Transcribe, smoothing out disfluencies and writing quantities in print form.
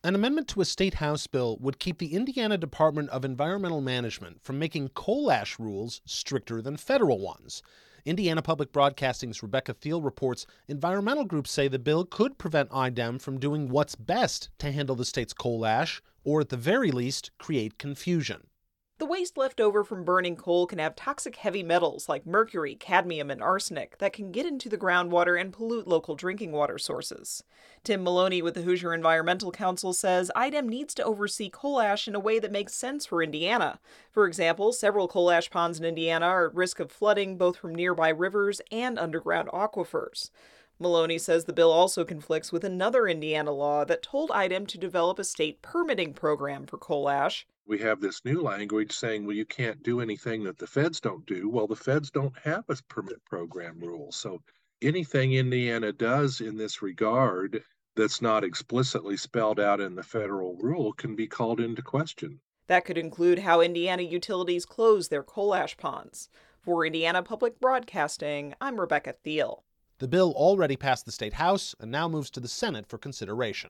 An amendment to a state House bill would keep the Indiana Department of Environmental Management from making coal ash rules stricter than federal ones. Indiana Public Broadcasting's Rebecca Thiel reports environmental groups say the bill could prevent IDEM from doing what's best to handle the state's coal ash, or at the very least, create confusion. The waste left over from burning coal can have toxic heavy metals like mercury, cadmium, and arsenic that can get into the groundwater and pollute local drinking water sources. Tim Maloney with the Hoosier Environmental Council says IDEM needs to oversee coal ash in a way that makes sense for Indiana. For example, several coal ash ponds in Indiana are at risk of flooding both from nearby rivers and underground aquifers. Maloney says the bill also conflicts with another Indiana law that told IDEM to develop a state permitting program for coal ash. We have this new language saying, well, you can't do anything that the feds don't do. Well, the feds don't have a permit program rule. So anything Indiana does in this regard that's not explicitly spelled out in the federal rule can be called into question. That could include how Indiana utilities close their coal ash ponds. For Indiana Public Broadcasting, I'm Rebecca Thiel. The bill already passed the state House and now moves to the Senate for consideration.